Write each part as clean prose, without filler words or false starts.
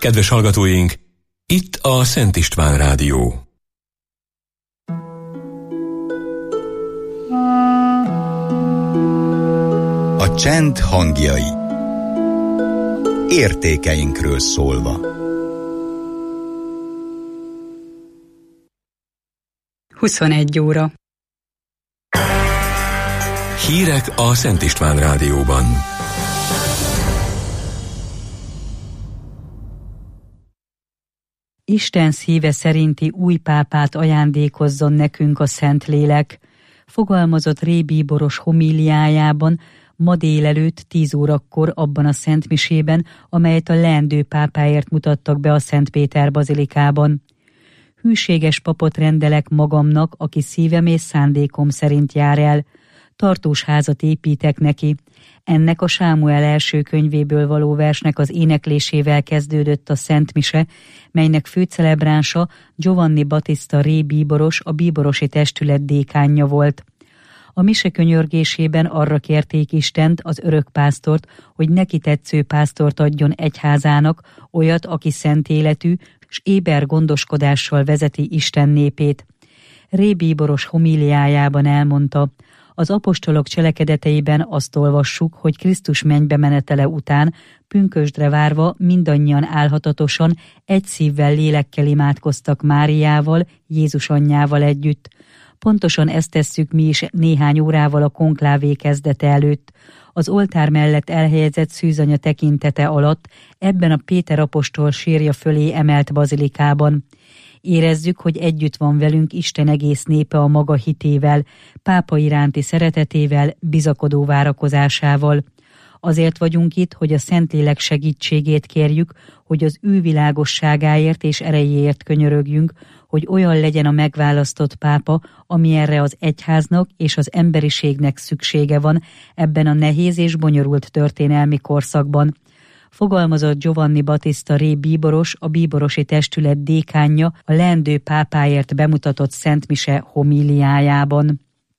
Kedves hallgatóink, itt a Szent István Rádió. A csend hangjai. Értékeinkről szólva. 21 óra. Hírek a Szent István Rádióban. Isten szíve szerinti új pápát ajándékozzon nekünk a Szentlélek, fogalmazott Ré Bíboros homíliájában ma délelőtt 10 órakor abban a szentmisében, amelyet a leendő pápáért mutattak be a Szentpéter bazilikában. Hűséges papot rendelek magamnak, aki szívem és szándékom szerint jár el. Tartós házat építek neki. Ennek a Sámuel első könyvéből való versnek az éneklésével kezdődött a Szentmise, melynek főcelebránsa Giovanni Battista Ré Bíboros, a bíborosi testület dékánja volt. A mise könyörgésében arra kérték Istent, az örökpásztort, hogy neki tetsző pásztort adjon egyházának, olyat, aki szent életű, s éber gondoskodással vezeti Isten népét. Ré Bíboros homíliájában elmondta: az apostolok cselekedeteiben azt olvassuk, hogy Krisztus mennybe menetele után, pünkösdre várva mindannyian álhatatosan, egy szívvel, lélekkel imádkoztak Máriával, Jézus anyjával együtt. Pontosan ezt tesszük mi is néhány órával a konklávé kezdete előtt. Az oltár mellett elhelyezett szűzanya tekintete alatt, ebben a Péter apostol sírja fölé emelt bazilikában. Érezzük, hogy együtt van velünk Isten egész népe a maga hitével, pápa iránti szeretetével, bizakodó várakozásával. Azért vagyunk itt, hogy a Szentlélek segítségét kérjük, hogy az ő világosságáért és erejéért könyörögjünk, hogy olyan legyen a megválasztott pápa, ami erre az egyháznak és az emberiségnek szüksége van ebben a nehéz és bonyolult történelmi korszakban. Fogalmazott Giovanni Battista Ré Bíboros, a bíborosi testület dékánja a leendő pápáért bemutatott szentmise homíliájában.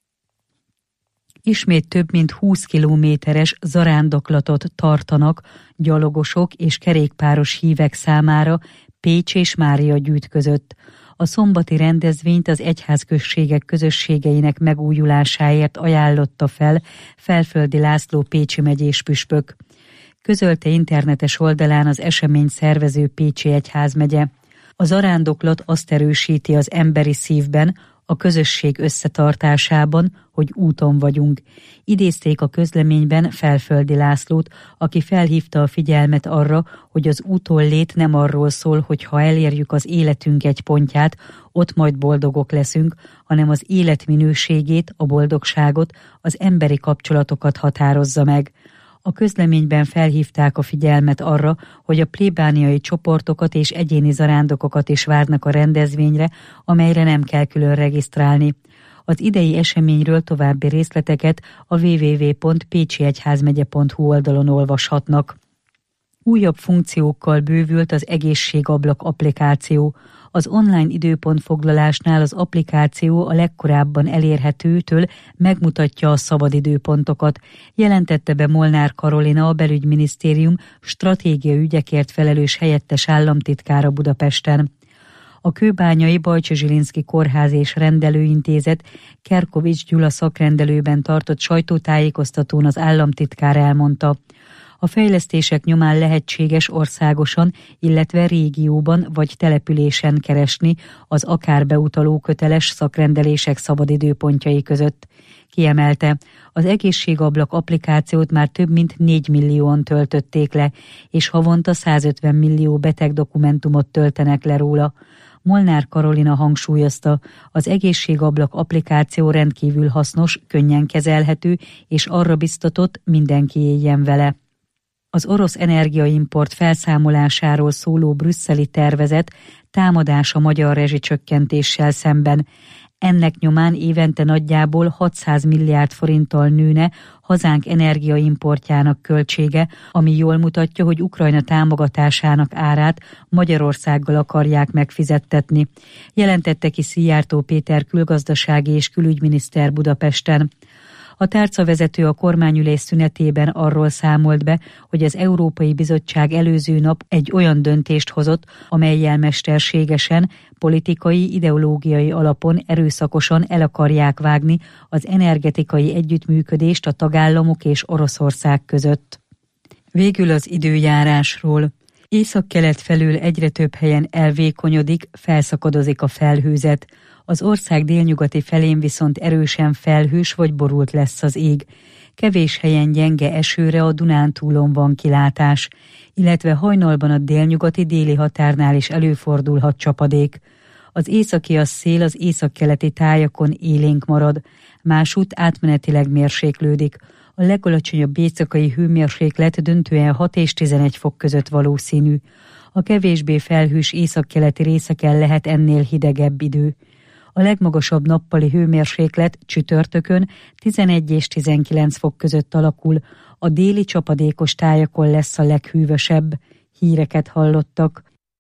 Ismét több mint 20 kilométeres zarándoklatot tartanak gyalogosok és kerékpáros hívek számára Pécs és Máriagyűjt között. A szombati rendezvényt az egyházközségek közösségeinek megújulásáért ajánlotta fel Felföldi László pécsi megyés püspök. Közölte internetes oldalán az esemény szervező Pécsi Egyházmegye. A zarándoklat azt erősíti az emberi szívben, a közösség összetartásában, hogy úton vagyunk. Idézték a közleményben Felföldi Lászlót, aki felhívta a figyelmet arra, hogy az útonlét nem arról szól, hogy ha elérjük az életünk egy pontját, ott majd boldogok leszünk, hanem az életminőségét, a boldogságot, az emberi kapcsolatokat határozza meg. A közleményben felhívták a figyelmet arra, hogy a plébániai csoportokat és egyéni zarándokokat is várnak a rendezvényre, amelyre nem kell külön regisztrálni. Az idei eseményről további részleteket a www.pécsiegyházmegye.hu oldalon olvashatnak. Újabb funkciókkal bővült az egészségablak applikáció. Az online időpontfoglalásnál az applikáció a legkorábban elérhetőtől megmutatja a szabadidőpontokat, jelentette be Molnár Karolina, a Belügyminisztérium stratégiai ügyekért felelős helyettes államtitkára Budapesten. A kőbányai Bajcsi Zsilinszky Kórház és Rendelőintézet Kerkovics Gyula szakrendelőben tartott sajtótájékoztatón az államtitkár elmondta: a fejlesztések nyomán lehetséges országosan, illetve régióban vagy településen keresni az akár beutaló köteles szakrendelések szabadidőpontjai között. Kiemelte, az egészségablak applikációt már több mint 4 millióan töltötték le, és havonta 150 millió betegdokumentumot töltenek le róla. Molnár Karolina hangsúlyozta, az egészségablak applikáció rendkívül hasznos, könnyen kezelhető, és arra biztatott, mindenki éljen vele. Az orosz energiaimport felszámolásáról szóló brüsszeli tervezet támadás a magyar rezsicsökkentéssel szemben. Ennek nyomán évente nagyjából 600 milliárd forinttal nőne hazánk energiaimportjának költsége, ami jól mutatja, hogy Ukrajna támogatásának árát Magyarországgal akarják megfizettetni, jelentette ki Szijjártó Péter külgazdasági és külügyminiszter Budapesten. A tárcavezető a kormányülés szünetében arról számolt be, hogy az Európai Bizottság előző nap egy olyan döntést hozott, amellyel mesterségesen, politikai, ideológiai alapon erőszakosan el akarják vágni az energetikai együttműködést a tagállamok és Oroszország között. Végül az időjárásról. Északkelet felől egyre több helyen elvékonyodik, felszakadozik a felhőzet. Az ország délnyugati felén viszont erősen felhős vagy borult lesz az ég. Kevés helyen gyenge esőre a Dunántúlon van kilátás, illetve hajnalban a délnyugati déli határnál is előfordulhat csapadék. Az északias szél az északkeleti tájakon élénk marad, másút átmenetileg mérséklődik. A legalacsonyabb éjszakai hőmérséklet döntően 6 és 11 fok között valószínű. A kevésbé felhős északkeleti részeken lehet ennél hidegebb idő. A legmagasabb nappali hőmérséklet csütörtökön 11 és 19 fok között alakul, a déli csapadékos tájakon lesz a leghűvösebb. Híreket hallottak.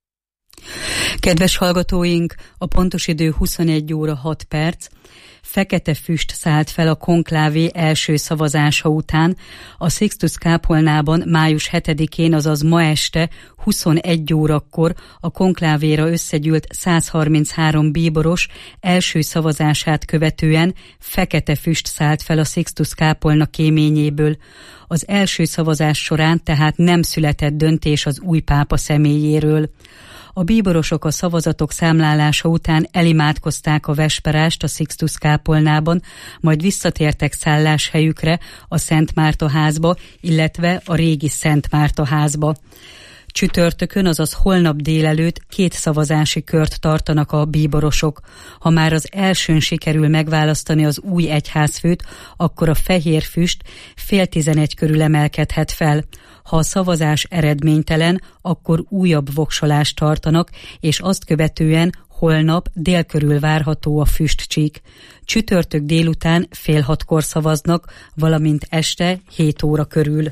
Kedves hallgatóink, a pontos idő 21 óra 6 perc. Fekete füst szállt fel a konklávé első szavazása után. A Sixtus kápolnában május 7-én, azaz ma este 21 órakor a konklávéra összegyűlt 133 bíboros első szavazását követően fekete füst szállt fel a Sixtus kápolna kéményéből. Az első szavazás során tehát nem született döntés az új pápa személyéről. A bíborosok a szavazatok számlálása után elimádkozták a vesperást a Sixtus kápolnában, majd visszatértek szálláshelyükre, a Szent Márta házba, illetve a régi Szent Márta házba. Csütörtökön, azaz holnap délelőtt 2 szavazási kört tartanak a bíborosok. Ha már az elsőn sikerül megválasztani az új egyházfőt, akkor a fehér füst 10:30 körül emelkedhet fel. Ha a szavazás eredménytelen, akkor újabb voksolást tartanak, és azt követően holnap dél körül várható a füstcsík. Csütörtök délután 5:30 szavaznak, valamint este 7 óra körül.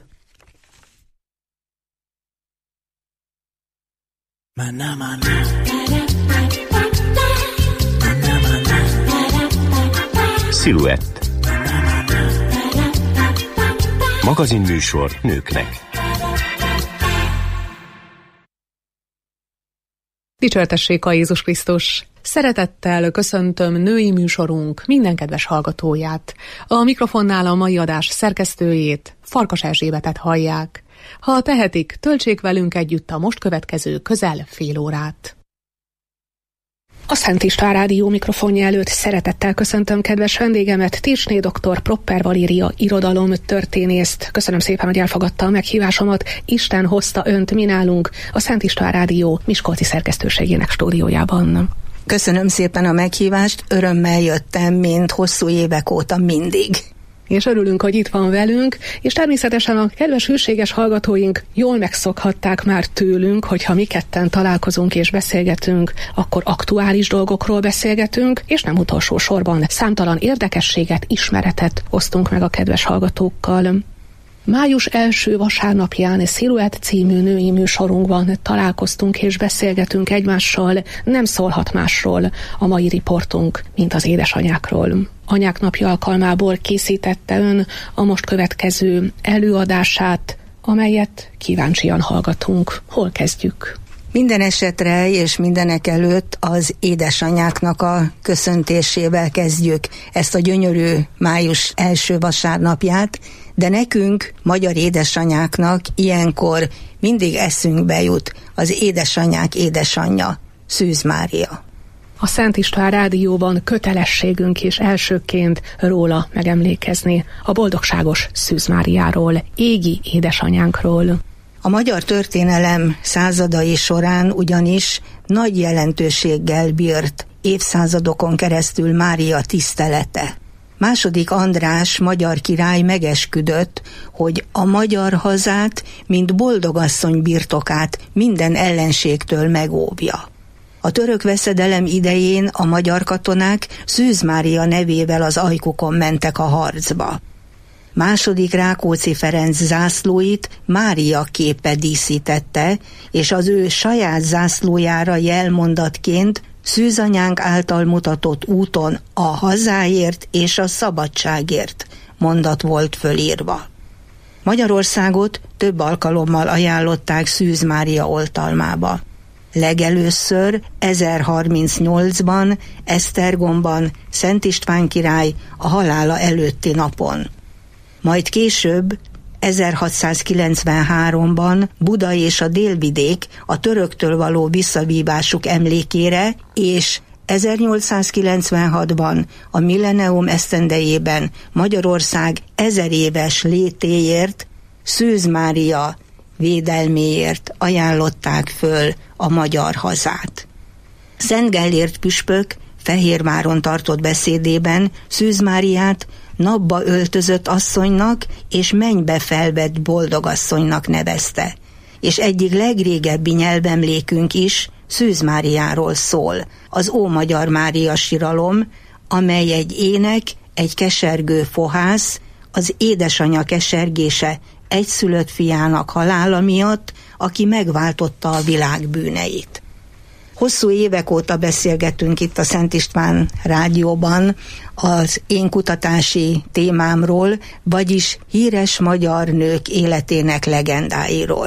Sziluett. Magazinműsor nőknek. Dicsértessék a Jézus Krisztus! Szeretettel köszöntöm női műsorunk minden kedves hallgatóját. A mikrofonnál a mai adás szerkesztőjét, Farkas Erzsébetet hallják. Ha tehetik, töltsék velünk együtt a most következő közel fél órát. A Szent István Rádió mikrofonja előtt szeretettel köszöntöm kedves vendégemet, Tirsné dr. Propper Valéria irodalomtörténészt. Köszönöm szépen, hogy elfogadta a meghívásomat. Isten hozta önt mi nálunk a Szent István Rádió miskolci szerkesztőségének stúdiójában. Köszönöm szépen a meghívást, örömmel jöttem, mint hosszú évek óta mindig. És örülünk, hogy itt van velünk, és természetesen a kedves hűséges hallgatóink jól megszokhatták már tőlünk, hogyha mi ketten találkozunk és beszélgetünk, akkor aktuális dolgokról beszélgetünk, és nem utolsó sorban számtalan érdekességet, ismeretet osztunk meg a kedves hallgatókkal. Május első vasárnapján Sziluett című női műsorunkban találkoztunk és beszélgetünk egymással, nem szólhat másról a mai riportunk, mint az édesanyákról. Anyák napja alkalmából készítette ön a most következő előadását, amelyet kíváncsian hallgatunk. Hol kezdjük? Minden esetre és mindenek előtt az édesanyáknak a köszöntésével kezdjük ezt a gyönyörű május első vasárnapját, de nekünk, magyar édesanyáknak ilyenkor mindig eszünkbe jut az édesanyák édesanyja, Szűz Mária. A Szent István Rádióban kötelességünk is elsőként róla megemlékezni, a boldogságos Szűz Máriáról, égi édesanyánkról. A magyar történelem századai során ugyanis nagy jelentőséggel bírt évszázadokon keresztül Mária tisztelete. II. András magyar király megesküdött, hogy a magyar hazát, mint boldogasszony birtokát minden ellenségtől megóvja. A török veszedelem idején a magyar katonák Szűz Mária nevével az ajkukon mentek a harcba. II. Rákóczi Ferenc zászlóit Mária képe díszítette, és az ő saját zászlójára jelmondatként Szűzanyánk által mutatott úton a hazáért és a szabadságért mondat volt fölírva. Magyarországot több alkalommal ajánlották Szűz Mária oltalmába. Legelőször 1038-ban Esztergomban Szent István király a halála előtti napon. Majd később 1693-ban Buda és a délvidék a töröktől való visszavívásuk emlékére, és 1896-ban a Millennium esztendejében Magyarország 1000 éves létéért, Szűz Mária védelméért ajánlották föl a magyar hazát. Szent Gellért püspök Fehérváron tartott beszédében Szűz Máriát napba öltözött asszonynak és mennybe felvett boldogasszonynak nevezte, és egyik legrégebbi nyelvemlékünk is Szűz Máriáról szól, az Ómagyar Mária siralom, amely egy ének, egy kesergő fohász, az édesanyja kesergése egyszülött fiának halála miatt, aki megváltotta a világ bűneit. Hosszú évek óta beszélgetünk itt a Szent István rádióban az én kutatási témámról, vagyis híres magyar nők életének legendáiról.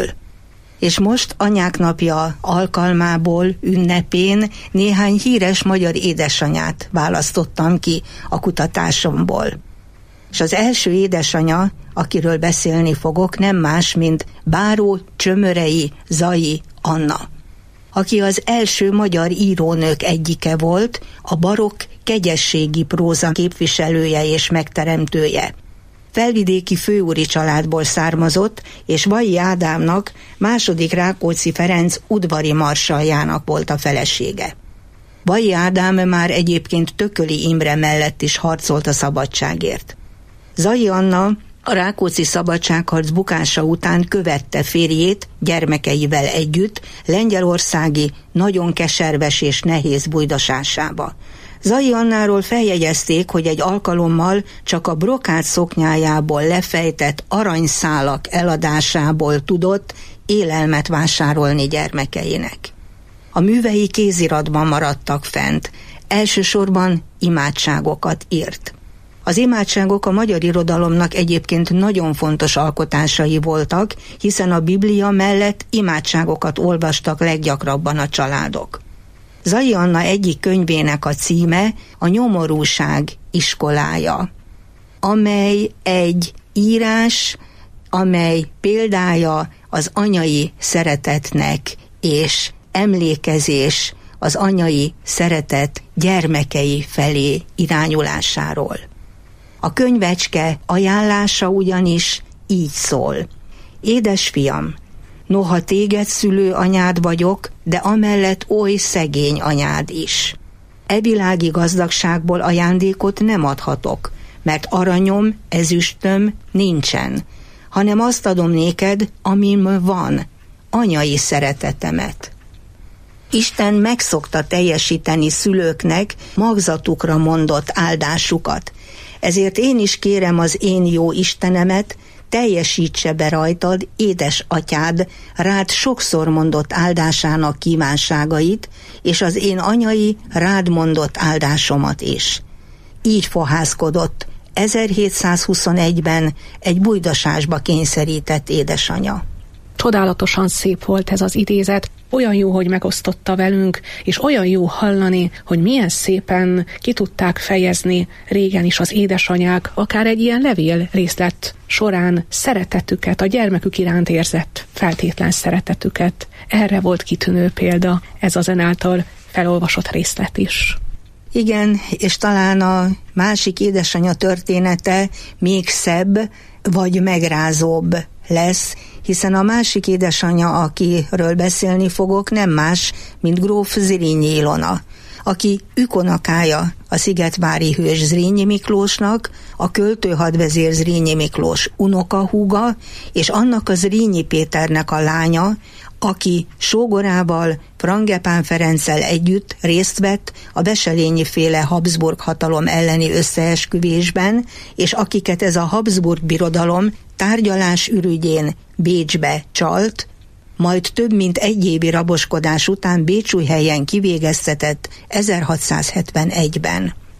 És most Anyák Napja alkalmából, ünnepén néhány híres magyar édesanyát választottam ki a kutatásomból. És az első édesanya, akiről beszélni fogok, nem más, mint Báró Csömörei Zay Anna, aki az első magyar írónők egyike volt, a barokk kegyességi próza képviselője és megteremtője. Felvidéki főúri családból származott, és Valley Ádámnak, második Rákóczi Ferenc udvari marsaljának volt a felesége. Valley Ádám már egyébként Tököli Imre mellett is harcolt a szabadságért. Zay Anna a rákóczi szabadságharc bukása után követte férjét gyermekeivel együtt lengyelországi, nagyon keserves és nehéz bujdasásába. Zay Annáról feljegyezték, hogy egy alkalommal csak a brokát szoknyájából lefejtett aranyszálak eladásából tudott élelmet vásárolni gyermekeinek. A művei kéziratban maradtak fent, elsősorban imádságokat írt. Az imádságok a magyar irodalomnak egyébként nagyon fontos alkotásai voltak, hiszen a Biblia mellett imádságokat olvastak leggyakrabban a családok. Zay Anna egyik könyvének a címe a Nyomorúság iskolája, amely egy írás, amely példája az anyai szeretetnek és emlékezés az anyai szeretet gyermekei felé irányulásáról. A könyvecske ajánlása ugyanis így szól. Édesfiam, noha téged szülő anyád vagyok, de amellett oly szegény anyád is. E világi gazdagságból ajándékot nem adhatok, mert aranyom, ezüstöm nincsen, hanem azt adom néked, amim van, anyai szeretetemet. Isten megszokta teljesíteni szülőknek magzatukra mondott áldásukat, ezért én is kérem az én jó Istenemet, teljesítse be rajtad, édes atyád, rád sokszor mondott áldásának kívánságait, és az én anyai rád mondott áldásomat is. Így fohászkodott 1721-ben egy bujdasásba kényszerített édesanya. Csodálatosan szép volt ez az idézet, olyan jó, hogy megosztotta velünk, és olyan jó hallani, hogy milyen szépen ki tudták fejezni régen is az édesanyák, akár egy ilyen levél részlet során szeretetüket, a gyermekük iránt érzett feltétlen szeretetüket. Erre volt kitűnő példa ez az ön által felolvasott részlet is. Igen, és talán a másik édesanya története még szebb, vagy megrázóbb lesz, hiszen a másik édesanyja, akiről beszélni fogok, nem más, mint gróf Zrínyi Ilona, aki ükonakája a szigetvári hős Zrínyi Miklósnak, a költőhadvezér Zrínyi Miklós unokahúga, és annak a Zrínyi Péternek a lánya, aki sógorával, Frangepán Ferenccel együtt részt vett a Wesselényi-féle Habsburg hatalom elleni összeesküvésben, és akiket ez a Habsburg birodalom tárgyalás ürügyén Bécsbe csalt, majd több mint egy évi raboskodás után Bécsújhelyen kivégeztetett 1671-ben.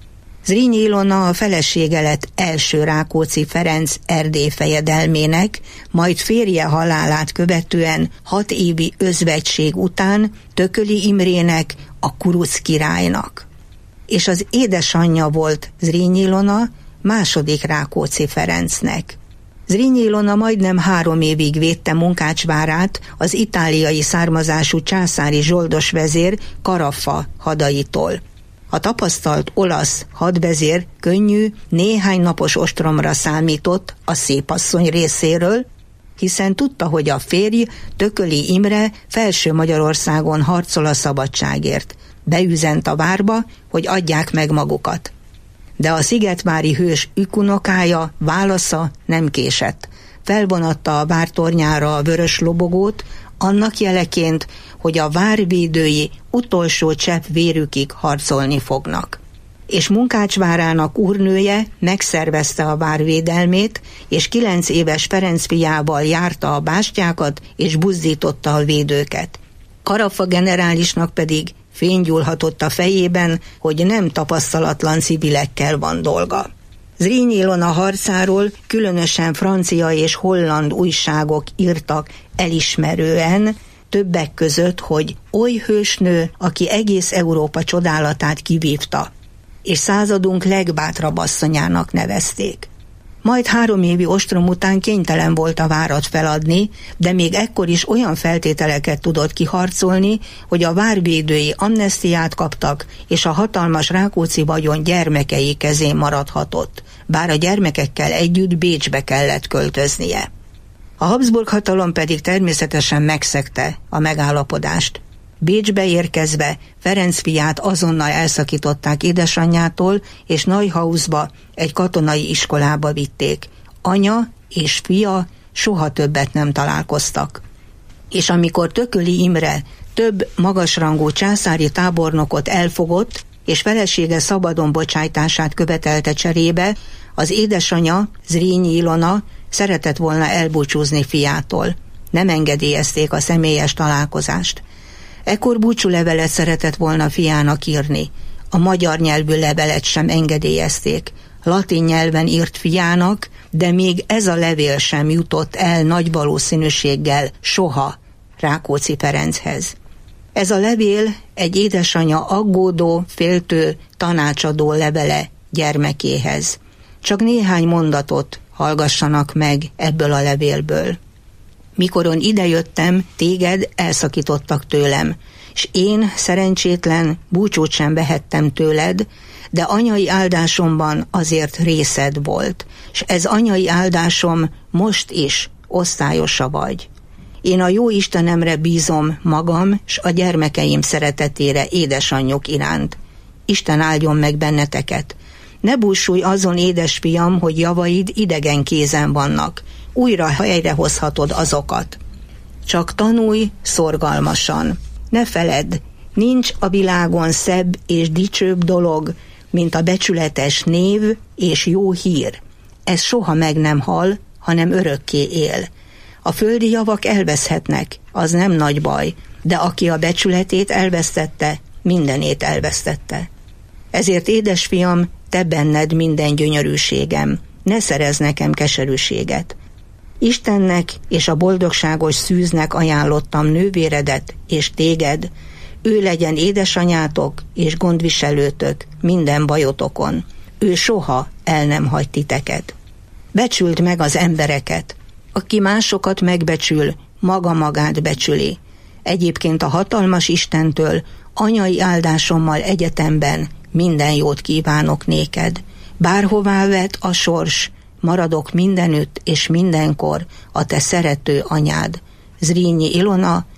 Zrínyi Ilona a felesége lett első Rákóczi Ferenc Erdély fejedelmének, majd férje halálát követően 6 évi özvegység után Tököli Imrének, a kuruc királynak. És az édesanyja volt Zrínyi Ilona második Rákóczi Ferencnek. Zrínyi Ilona majdnem 3 évig védte Munkácsvárát az itáliai származású császári zsoldos vezér Carafa hadaitól. A tapasztalt olasz hadvezér könnyű, néhány napos ostromra számított a szépasszony részéről, hiszen tudta, hogy a férj, Tököli Imre Felső Magyarországon harcol a szabadságért. Beüzent a várba, hogy adják meg magukat. De a szigetvári hős ükunokája válasza nem késett. Felvonatta a vár tornyára a vörös lobogót, annak jeleként, hogy a várvédői utolsó csepp vérükig harcolni fognak. És Munkácsvárának úrnője megszervezte a várvédelmét, és 9 éves Ferenc fiával járta a bástyákat, és buzdította a védőket. Carafa generálisnak pedig fénygyúlhatott a fejében, hogy nem tapasztalatlan civilekkel van dolga. Zrínyi Ilona harcáról különösen francia és holland újságok írtak elismerően, többek között, hogy oly hősnő, aki egész Európa csodálatát kivívta, és századunk legbátrabb asszonyának nevezték. Majd 3 évi ostrom után kénytelen volt a várat feladni, de még ekkor is olyan feltételeket tudott kiharcolni, hogy a várvédői amnesztiát kaptak, és a hatalmas Rákóczi vagyon gyermekei kezén maradhatott, bár a gyermekekkel együtt Bécsbe kellett költöznie. A Habsburg hatalom pedig természetesen megszegte a megállapodást. Bécsbe érkezve Ferenc fiát azonnal elszakították édesanyjától, és Neuhausba, egy katonai iskolába vitték. Anya és fia soha többet nem találkoztak. És amikor Tököli Imre több magasrangú császári tábornokot elfogott, és felesége szabadon bocsájtását követelte cserébe, az édesanya, Zrínyi Ilona szeretett volna elbúcsúzni fiától. Nem engedélyezték a személyes találkozást. Ekkor búcsúlevelet szeretett volna fiának írni. A magyar nyelvű levelet sem engedélyezték. Latin nyelven írt fiának, de még ez a levél sem jutott el nagy valószínűséggel soha Rákóczi Ferenchez. Ez a levél egy édesanya aggódó, féltő, tanácsadó levele gyermekéhez. Csak néhány mondatot hallgassanak meg ebből a levélből. Mikoron idejöttem, téged elszakítottak tőlem, és én, szerencsétlen, búcsút sem vehettem tőled, de anyai áldásomban azért részed volt, és ez anyai áldásom most is osztályosa vagy. Én a jó Istenemre bízom magam, s a gyermekeim szeretetére édesanyjuk iránt. Isten áldjon meg benneteket. Ne búsulj azon, édesfiam, hogy javaid idegen kézen vannak. Újra helyrehozhatod azokat. Csak tanulj szorgalmasan. Ne feledd, nincs a világon szebb és dicsőbb dolog, mint a becsületes név és jó hír. Ez soha meg nem hal, hanem örökké él. A földi javak elveszhetnek, az nem nagy baj, de aki a becsületét elvesztette, mindenét elvesztette. Ezért, édesfiam, te benned minden gyönyörűségem, ne szerezz nekem keserűséget. Istennek és a boldogságos szűznek ajánlottam nővéredet és téged, ő legyen édesanyátok és gondviselőtök minden bajotokon. Ő soha el nem hagy titeket. Becsüld meg az embereket. Aki másokat megbecsül, maga magát becsüli. Egyébként a hatalmas Istentől anyai áldásommal egyetemben minden jót kívánok néked. Bárhová vet a sors, maradok mindenütt és mindenkor a te szerető anyád. Zrínyi Ilona,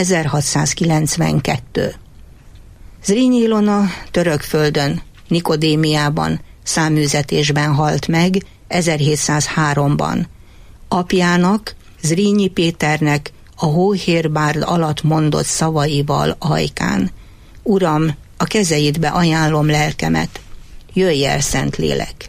1692. Zrínyi Ilona Törökföldön, Nikodémiában, száműzetésben halt meg 1703-ban. Apjának, Zrínyi Péternek a hóhérbárd alatt mondott szavaival ajkán: Uram, a kezeidbe ajánlom lelkemet, jöjj el, Szentlélek!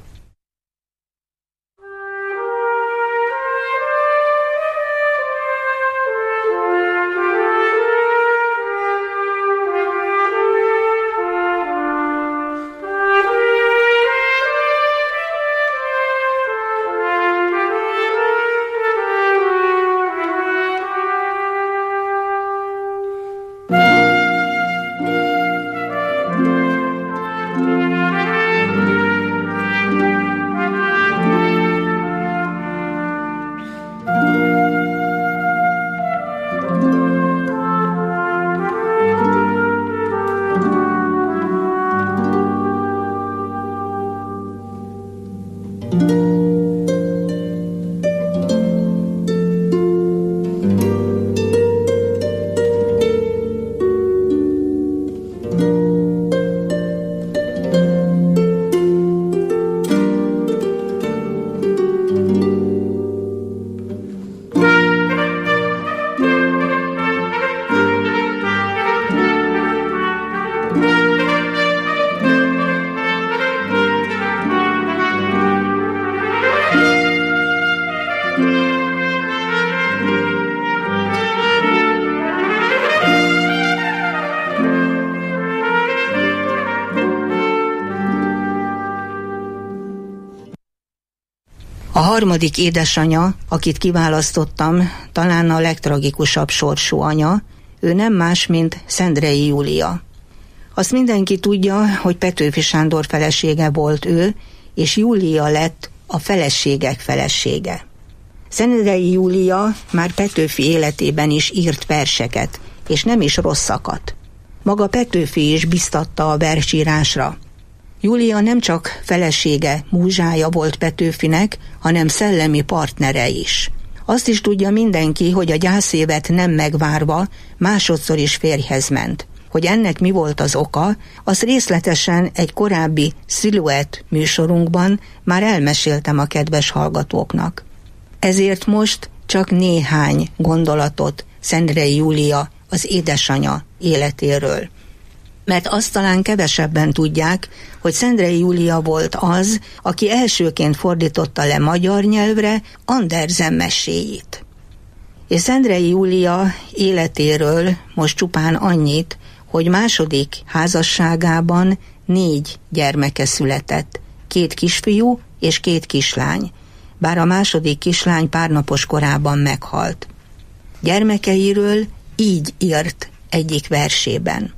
A harmadik édesanyja, akit kiválasztottam, talán a legtragikusabb sorsú anya, ő nem más, mint Szendrei Júlia. Azt mindenki tudja, hogy Petőfi Sándor felesége volt ő, és Júlia lett a feleségek felesége. Szendrei Júlia már Petőfi életében is írt verseket, és nem is rosszakat. Maga Petőfi is biztatta a versírásra. Júlia nem csak felesége, múzsája volt Petőfinek, hanem szellemi partnere is. Azt is tudja mindenki, hogy a gyászévet nem megvárva másodszor is férjhez ment. Hogy ennek mi volt az oka, azt részletesen egy korábbi Sziluett műsorunkban már elmeséltem a kedves hallgatóknak. Ezért most csak néhány gondolatot Szendrei Júlia, az édesanyja életéről. Mert azt talán kevesebben tudják, hogy Szendrei Júlia volt az, aki elsőként fordította le magyar nyelvre Andersen meséit. És Szendrei Júlia életéről most csupán annyit, hogy második házasságában 4 gyermeke született, 2 kisfiú és 2 kislány, bár a második kislány pár napos korában meghalt. Gyermekeiről így írt egyik versében.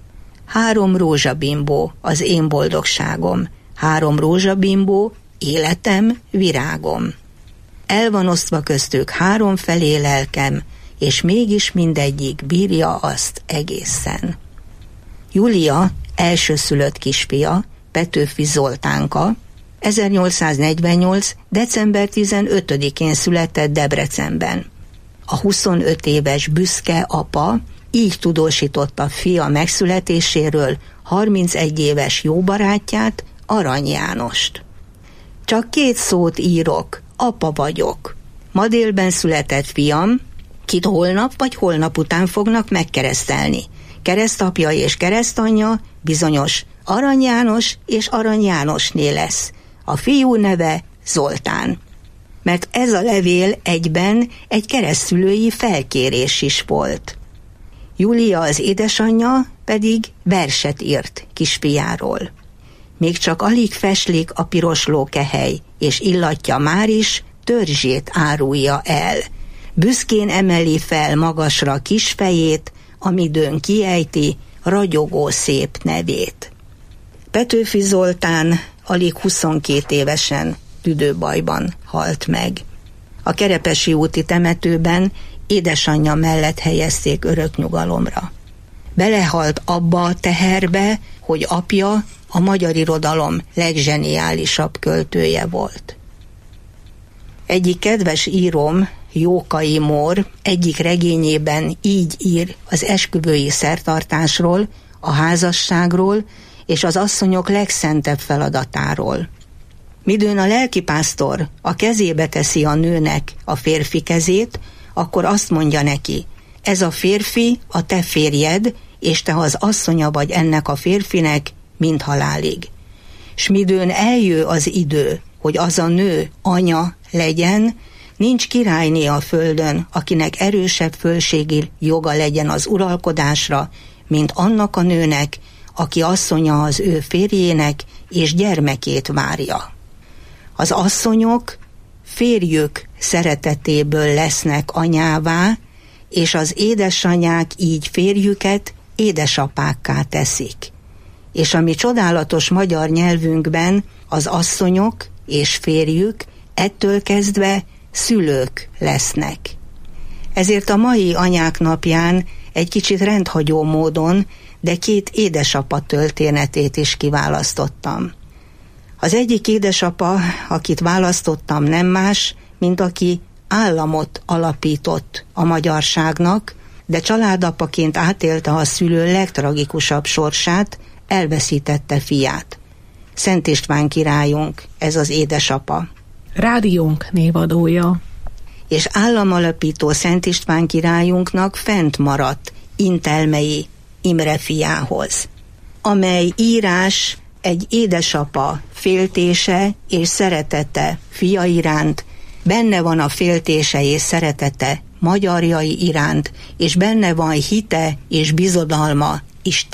3 rózsabimbó az én boldogságom, 3 rózsabimbó életem, virágom. El van osztva köztük 3 felé lelkem, és mégis mindegyik bírja azt egészen. Júlia elsőszülött kisfia, Petőfi Zoltánka, 1848. december 15-én született Debrecenben. A 25 éves büszke apa így tudósította fia megszületéséről 31 éves jó barátját, Arany Jánost. Csak 2 szót írok, apa vagyok. Ma délben született fiam, kit holnap vagy holnap után fognak megkeresztelni. Keresztapja és keresztanyja bizonyos Arany János és Arany Jánosné lesz. A fiú neve Zoltán. Mert ez a levél egyben egy keresztszülői felkérés is volt. Júlia az édesanyja pedig verset írt kisfiáról. Még csak alig feslik a piros lókehely, és illatja már is törzsét árulja el. Büszkén emeli fel magasra kisfejét, amidőn kiejti ragyogó szép nevét. Petőfi Zoltán alig 22 évesen tüdőbajban halt meg. A Kerepesi úti temetőben édesanyja mellett helyezték örök nyugalomra. Belehalt abba a teherbe, hogy apja a magyar irodalom legzseniálisabb költője volt. Egyik kedves íróm, Jókai Mór egyik regényében így ír az esküvői szertartásról, a házasságról és az asszonyok legszentebb feladatáról. Midőn a lelkipásztor a kezébe teszi a nőnek a férfi kezét, akkor azt mondja neki, ez a férfi a te férjed, és te az asszonya vagy ennek a férfinek mind halálig. S midőn eljő az idő, hogy az a nő anya legyen, nincs királyné a földön, akinek erősebb fölségi joga legyen az uralkodásra, mint annak a nőnek, aki asszonya az ő férjének és gyermekét várja. Az asszonyok férjük szeretetéből lesznek anyává, és az édesanyák így férjüket édesapákká teszik. És a mi csodálatos magyar nyelvünkben az asszonyok és férjük ettől kezdve szülők lesznek. Ezért a mai anyák napján egy kicsit rendhagyó módon, de 2 édesapa történetét is kiválasztottam. Az egyik édesapa, akit választottam, nem más, mint aki államot alapított a magyarságnak, de családapaként átélte a szülő legtragikusabb sorsát, elveszítette fiát. Szent István királyunk, ez az édesapa. Rádiónk névadója. És államalapító Szent István királyunknak fent maradt Intelmei Imre fiához, amely írás egy édesapa féltése és szeretete fia iránt, benne van a féltése és szeretete magyarjai iránt, és benne van hite és bizodalma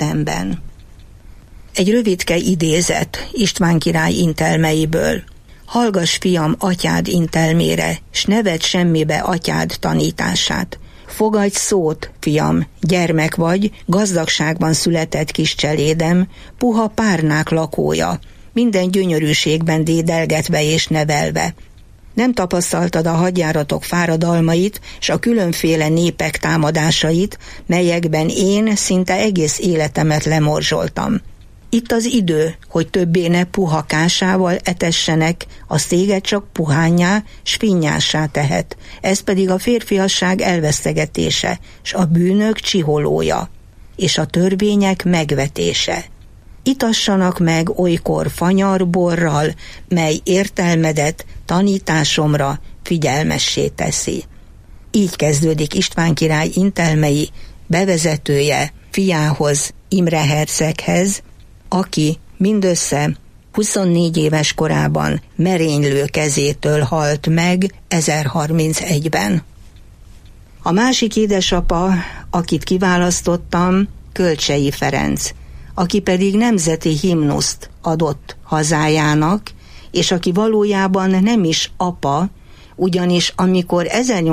Istenben. Egy rövidke idézet István király Intelmeiből. Hallgass, fiam, atyád intelmére, s ne vedd semmibe atyád tanítását. Fogadj szót, fiam, gyermek vagy, gazdagságban született kis cselédem, puha párnák lakója, minden gyönyörűségben dédelgetve és nevelve. Nem tapasztaltad a hadjáratok fáradalmait, s a különféle népek támadásait, melyekben én szinte egész életemet lemorzsoltam. Itt az idő, hogy többé ne puha kásával etessenek, az téged csak puhánnyá, s finnyássá tehet. Ez pedig a férfiasság elvesztegetése, s a bűnök csiholója, és a törvények megvetése. Itassanak meg olykor fanyar borral, mely értelmedet tanításomra figyelmessé teszi. Így kezdődik István király intelmei bevezetője fiához, Imre herceghez, aki mindössze 24 éves korában merénylő kezétől halt meg 1031-ben. A másik édesapa, akit kiválasztottam, Kölcsey Ferenc, aki pedig nemzeti himnuszt adott hazájának, és aki valójában nem is apa, ugyanis amikor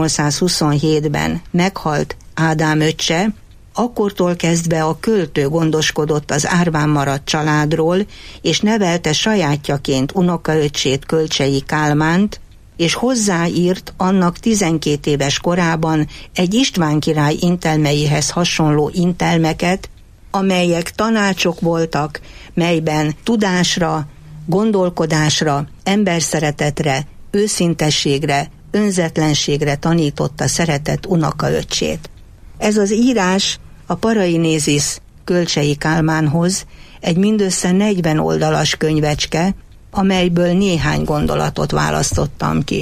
1827-ben meghalt Ádám öccse, akkortól kezdve a költő gondoskodott az árván maradt családról, és nevelte sajátjaként unokaöccsét, Kölcsey Kálmánt, és hozzáírt annak 12 éves korában egy István király intelmeihez hasonló intelmeket, amelyek tanácsok voltak, melyben tudásra, gondolkodásra, emberszeretetre, őszintességre, önzetlenségre tanította szeretett unokaöccsét. Ez az írás a Parainézis Kölcsey Kálmánhoz egy mindössze 40 oldalas könyvecske, amelyből néhány gondolatot választottam ki.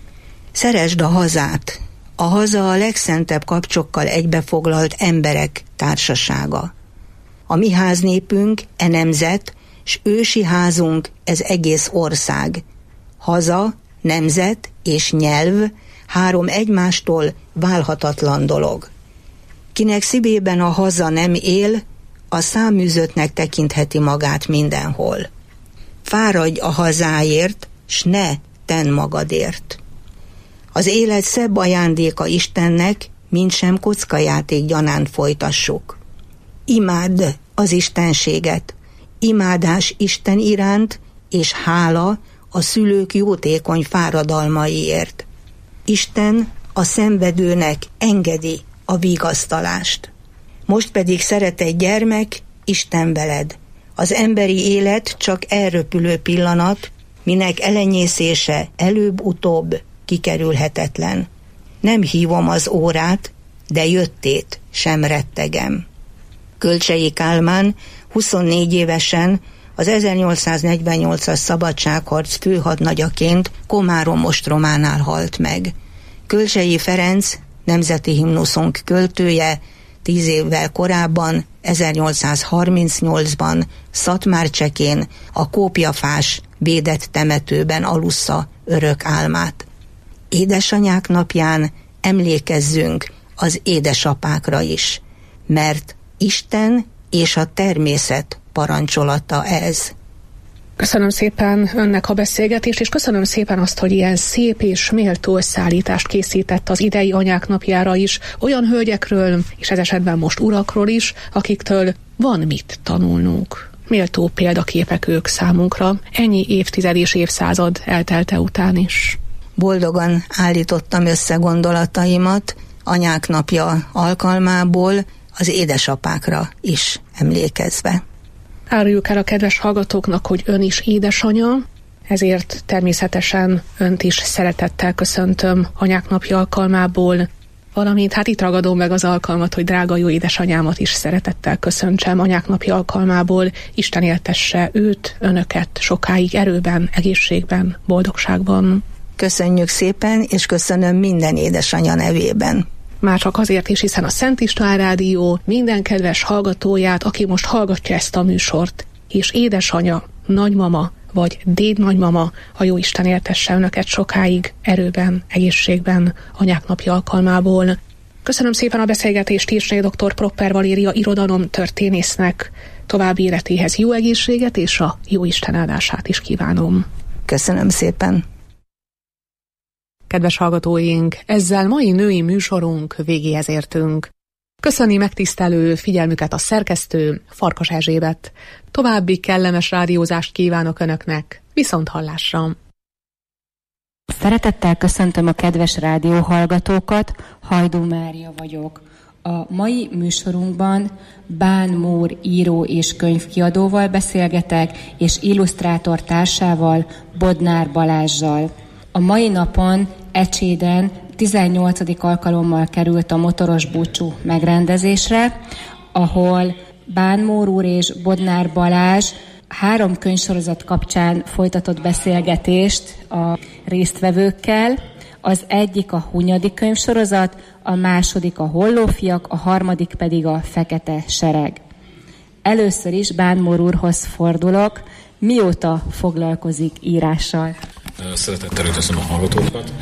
Szeresd a hazát. A haza a legszentebb kapcsokkal egybefoglalt emberek társasága. A mi háznépünk, nemzet, s ősi házunk, ez egész ország. Haza, nemzet és nyelv 3 egymástól válhatatlan dolog. Kinek szívében a haza nem él, a száműzöttnek tekintheti magát mindenhol. Fáradj a hazáért, s ne tenn magadért. Az élet szebb ajándéka Istennek, mintsem kockajáték gyanánt folytassuk. Imádd az istenséget, imádás Isten iránt, és hála a szülők jótékony fáradalmaiért. Isten a szenvedőnek engedi a vigasztalást. Most pedig, szeretett gyermek, Isten veled. Az emberi élet csak elröpülő pillanat, minek elenyészése előbb-utóbb kikerülhetetlen. Nem hívom az órát, de jöttét sem rettegem. Kölcsey Kálmán 24 évesen az 1848-as szabadságharc főhadnagyaként Komárom ostrománál halt meg. Kölcsey Ferenc, nemzeti himnuszunk költője, 10 évvel korábban, 1838-ban Szatmárcsekén, a kópjafás védett temetőben alussza örök álmát. Édesanyák napján emlékezzünk az édesapákra is, mert Isten és a természet parancsolata ez. Köszönöm szépen önnek a beszélgetést, és köszönöm szépen azt, hogy ilyen szép és méltó összeállítást készített az idei anyák napjára is, olyan hölgyekről, és ez esetben most urakról is, akiktől van mit tanulnunk. Méltó példaképek ők számunkra, ennyi évtized és évszázad eltelte után is. Boldogan állítottam össze gondolataimat anyák napja alkalmából, az édesapákra is emlékezve. Áruljuk el a kedves hallgatóknak, hogy ön is édesanya, ezért természetesen önt is szeretettel köszöntöm anyák napja alkalmából, valamint itt ragadom meg az alkalmat, hogy drága jó édesanyámat is szeretettel köszöntsem anyák napja alkalmából. Isten éltesse őt, önöket sokáig erőben, egészségben, boldogságban. Köszönjük szépen, és köszönöm minden édesanya nevében. Már csak azért is, hiszen a Szent István Rádió minden kedves hallgatóját, aki most hallgatja ezt a műsort, és édesanya, nagymama vagy dédnagymama, a Jóisten éltesse önöket sokáig erőben, egészségben anyák napja alkalmából. Köszönöm szépen a beszélgetést Tirsné dr. Propper Valéria irodalomtörténésznek, további életéhez jó egészséget és a Jóisten áldását is kívánom. Köszönöm szépen! Kedves hallgatóink, ezzel mai női műsorunk végéhez értünk. Köszöni megtisztelő figyelmüket a szerkesztő, Farkas Erzsébet. További kellemes rádiózást kívánok Önöknek. Viszonthallásra! Szeretettel köszöntöm a kedves rádióhallgatókat, Hajdú Mária vagyok. A mai műsorunkban Bán Mór író és könyvkiadóval beszélgetek, és illusztrátor társával, Bodnár Balázssal. A mai napon Ecséden 18. alkalommal került a motoros búcsú megrendezésre, ahol Bán Mór úr és Bodnár Balázs 3 könyvsorozat kapcsán folytatott beszélgetést a résztvevőkkel. Az egyik a Hunyadi könyvsorozat, a második a Hollófiak, a harmadik pedig a Fekete Sereg. Először is Bán Mór úrhoz fordulok. Mióta foglalkozik írással? Szeretettel üdvözlöm a hallgatókat.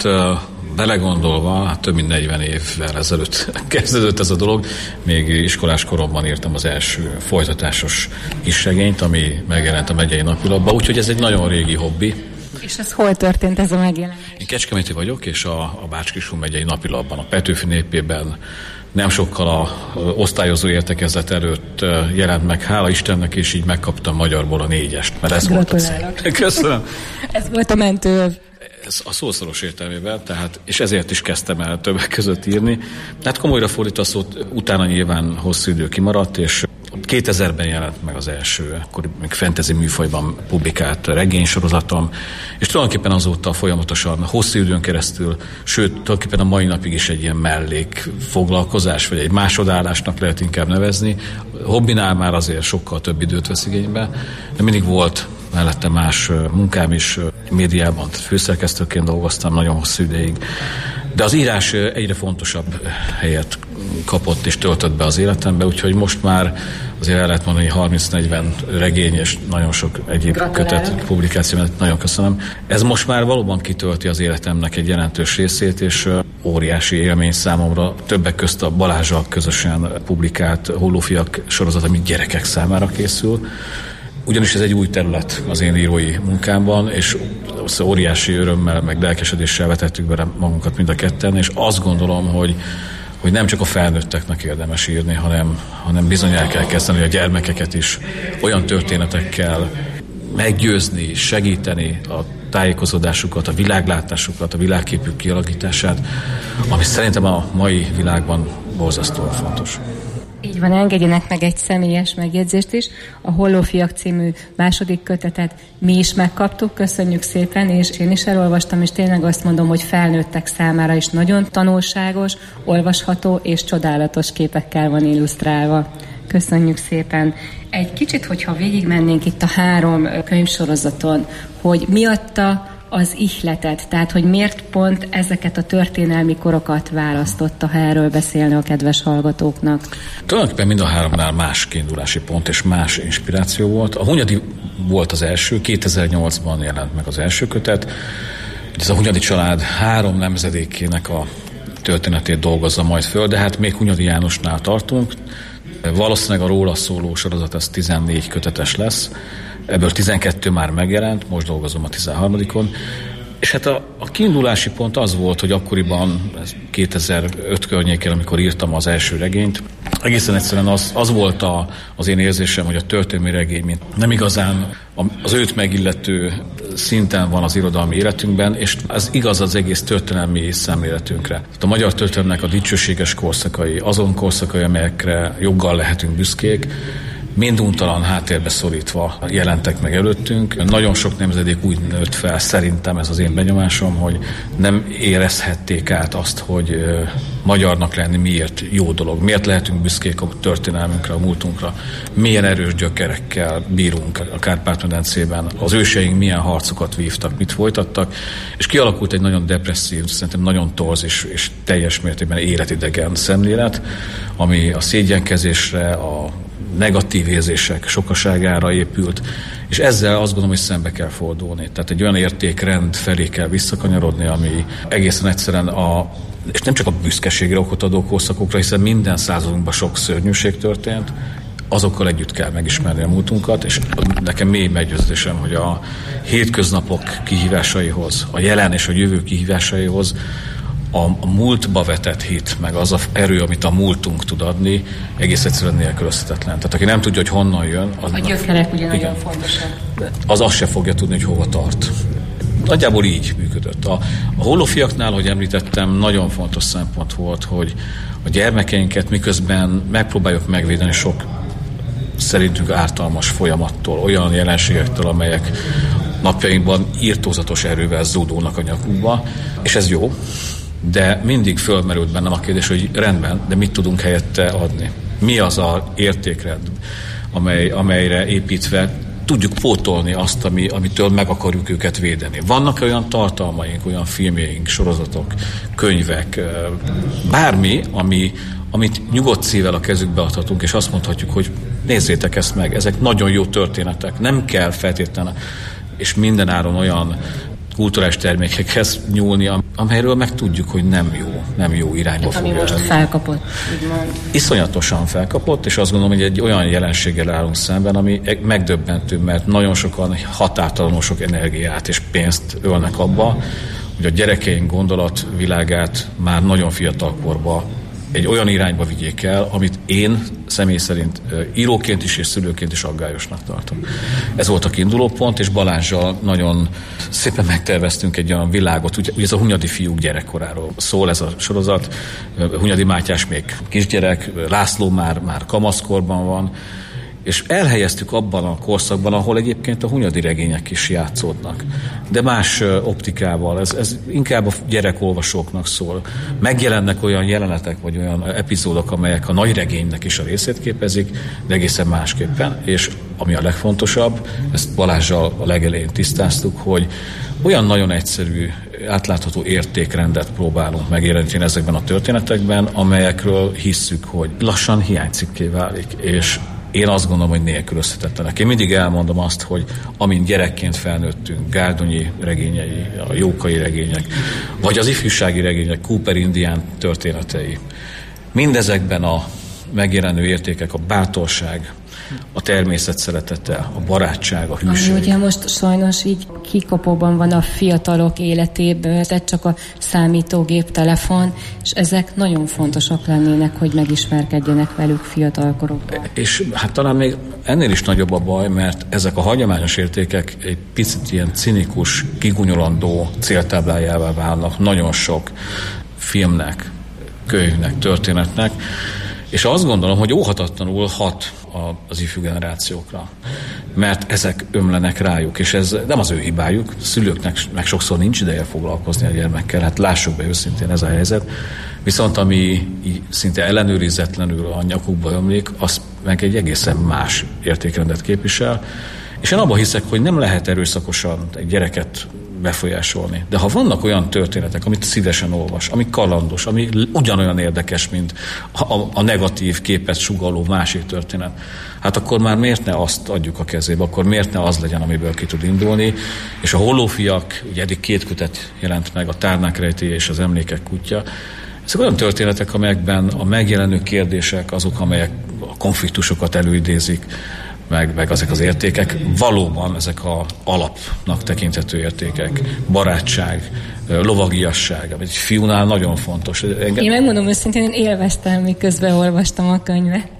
Belegondolva, több mint 40 évvel ezelőtt kezdődött ez a dolog. Még iskolás koromban írtam az első folytatásos kisregényt, ami megjelent a Megyei Napilapban, úgyhogy ez egy nagyon régi hobbi. És ez hol történt ez a megjelenés? Én Kecskeméti vagyok, és a Bács-Kiskun Megyei Napilapban, a Petőfi Népében nem sokkal a osztályozó értekezlet előtt jelent meg, hála Istennek, és így megkaptam magyarból a 4-est, mert ez volt a cél. Köszönöm. Ez volt a mentő. Ez a szószoros értelmében, és ezért is kezdtem el többek között írni. Hát komolyra fordítva szót, utána nyilván hosszú idő kimaradt, és 2000-ben jelent meg az első, akkor még fantasy műfajban publikált regénysorozatom, és tulajdonképpen azóta folyamatosan hosszú időn keresztül, sőt, tulajdonképpen a mai napig is egy ilyen mellékfoglalkozás, vagy egy másodállásnak lehet inkább nevezni. Hobbinál már azért sokkal több időt vesz igénybe, de mindig volt mellette más munkám is, médiában főszerkesztőként dolgoztam nagyon hosszú ideig. De az írás egyre fontosabb helyet kapott és töltött be az életembe, úgyhogy most már azért el lehet mondani 30-40 regény és nagyon sok egyéb kötet, publikáció, nagyon köszönöm. Ez most már valóban kitölti az életemnek egy jelentős részét, és óriási élmény számomra, többek közt a Balázsral közösen publikált Hollófiak sorozat, ami gyerekek számára készül. Ugyanis ez egy új terület az én írói munkámban, és óriási örömmel, meg lelkesedéssel vetettük bele magunkat mind a ketten, és azt gondolom, hogy nem csak a felnőtteknek érdemes írni, hanem bizony el kell kezdeni a gyermekeket is olyan történetekkel meggyőzni, segíteni a tájékozódásukat, a világlátásukat, a világképük kialakítását, ami szerintem a mai világban borzasztóan fontos. Így van, engedjenek meg egy személyes megjegyzést is. A Hollófiak című második kötetet mi is megkaptuk, köszönjük szépen, és én is elolvastam, és tényleg azt mondom, hogy felnőttek számára is nagyon tanulságos, olvasható és csodálatos képekkel van illusztrálva. Köszönjük szépen. Egy kicsit, hogyha végigmennénk itt a 3 könyvsorozaton, hogy mi adta az ihletet, tehát hogy miért pont ezeket a történelmi korokat választotta, ha erről beszélne a kedves hallgatóknak? Tulajdonképpen mind a 3-nál más kiindulási pont és más inspiráció volt. A Hunyadi volt az első, 2008-ban jelent meg az első kötet. Ez a Hunyadi család 3 nemzedékének a történetét dolgozza majd föl, de hát még Hunyadi Jánosnál tartunk. Valószínűleg a róla szóló sorozat az 14 kötetes lesz. Ebből 12 már megjelent, most dolgozom a 13-on. És hát a kiindulási pont az volt, hogy akkoriban, 2005 környéken, amikor írtam az első regényt, egészen egyszerűen az volt az én érzésem, hogy a történelmi regény mint nem igazán az őt megillető szinten van az irodalmi életünkben, és ez igaz az egész történelmi szemléletünkre. A magyar történelemnek a dicsőséges korszakai, azon korszakai, amelyekre joggal lehetünk büszkék, minduntalan háttérbe szorítva jelentek meg előttünk. Nagyon sok nemzedék úgy nőtt fel, szerintem ez az én benyomásom, hogy nem érezhették át azt, hogy magyarnak lenni miért jó dolog, miért lehetünk büszkék a történelmünkre, a múltunkra, milyen erős gyökerekkel bírunk a Kárpát-medencében, az őseink milyen harcokat vívtak, mit folytattak, és kialakult egy nagyon depresszív, szerintem nagyon torz és teljes mértékben életidegen szemlélet, ami a szégyenkezésre, a negatív érzések sokaságára épült, és ezzel azt gondolom, hogy szembe kell fordulni. Tehát egy olyan értékrend felé kell visszakanyarodni, ami egészen egyszerűen és nem csak a büszkeségre okot adó korszakokra, hiszen minden századunkban sok szörnyűség történt, azokkal együtt kell megismerni a múltunkat, és nekem mély meggyőződésem, hogy a hétköznapok kihívásaihoz, a jelen és a jövő kihívásaihoz a múltba vetett hit, meg az a erő, amit a múltunk tud adni, egész egyszerűen nélkülözhetetlen. Tehát aki nem tudja, hogy honnan jön... A gyökerek ugye nagyon fontosak. Az azt se fogja tudni, hogy hova tart. Nagyjából így működött. A holofiaknál, hogy említettem, nagyon fontos szempont volt, hogy a gyermekeinket miközben megpróbáljuk megvédeni sok szerintünk ártalmas folyamattól, olyan jelenségektől, amelyek napjainkban irtózatos erővel zúdulnak a nyakukba, és ez jó, de mindig fölmerült bennem a kérdés, hogy rendben, de mit tudunk helyette adni? Mi az az értékrend, amelyre építve tudjuk pótolni azt, amitől meg akarjuk őket védeni. Vannak olyan tartalmaink, olyan filmjeink, sorozatok, könyvek, bármi, amit nyugodt szívvel a kezükbe adhatunk, és azt mondhatjuk, hogy nézzétek ezt meg, ezek nagyon jó történetek. Nem kell feltétlenül, és mindenáron olyan kulturális termékekhez nyúlni, amelyről meg tudjuk, hogy nem jó irányba fog. Ami most felkapott, úgymond. Iszonyatosan felkapott, és azt gondolom, hogy egy olyan jelenséggel állunk szemben, ami megdöbbentő, mert nagyon sokan határtalanul sok energiát és pénzt ölnek abba, hogy a gyerekeink gondolatvilágát már nagyon fiatal korban egy olyan irányba vigyék el, amit én személy szerint íróként is és szülőként is aggályosnak tartom. Ez volt a kiindulópont, és Balázssal nagyon szépen megterveztünk egy olyan világot, ugye ez a Hunyadi fiúk gyerekkoráról szól ez a sorozat. Hunyadi Mátyás még kisgyerek, László már kamaszkorban van, és elhelyeztük abban a korszakban, ahol egyébként a hunyadi regények is játszódnak. De más optikával, ez inkább a gyerekolvasóknak szól. Megjelennek olyan jelenetek, vagy olyan epizódok, amelyek a nagy regénynek is a részét képezik, de egészen másképpen. És ami a legfontosabb, ezt Balázssal a legelején tisztáztuk, hogy olyan nagyon egyszerű, átlátható értékrendet próbálunk megjeleníteni ezekben a történetekben, amelyekről hisszük, hogy lassan hiánycikké válik, és én azt gondolom, hogy nélkülözhetetlenek. Én mindig elmondom azt, hogy amint gyerekként felnőttünk, Gárdonyi regényei, a Jókai regények, vagy az ifjúsági regények, Cooper Indián történetei, mindezekben a megjelenő értékek, a bátorság, a természet szeretete, a barátság, a hűség. Ami ugye most sajnos így kikapóban van a fiatalok életében, tehát csak a számítógép, telefon, és ezek nagyon fontosak lennének, hogy megismerkedjenek velük fiatalkorokban. És hát talán még ennél is nagyobb a baj, mert ezek a hagyományos értékek egy picit ilyen cinikus, kigunyolandó céltáblájává válnak nagyon sok filmnek, könyvnek, történetnek, és azt gondolom, hogy óhatatlanul hat az ifjú generációkra, mert ezek ömlenek rájuk, és ez nem az ő hibájuk, a szülőknek meg sokszor nincs ideje foglalkozni a gyermekkel, hát lássuk be őszintén, ez a helyzet, viszont ami szinte ellenőrizetlenül a nyakukba ömlik, az meg egy egészen más értékrendet képvisel, és én abban hiszek, hogy nem lehet erőszakosan egy gyereket befolyásolni. De ha vannak olyan történetek, amit szívesen olvas, ami kalandos, ami ugyanolyan érdekes, mint a negatív képet sugalló másik történet, hát akkor már miért ne azt adjuk a kezébe, akkor miért ne az legyen, amiből ki tud indulni. És a Hollófiak, ugye eddig 2 kötet jelent meg, a Tárnák rejtélye és az Emlékek kutya. Ezek olyan történetek, amelyekben a megjelenő kérdések azok, amelyek a konfliktusokat előidézik, meg ezek az értékek, valóban ezek az alapnak tekinthető értékek. Barátság, lovagiasság, egy fiúnál nagyon fontos. Én megmondom őszintén, én élveztem, miközben olvastam a könyvet.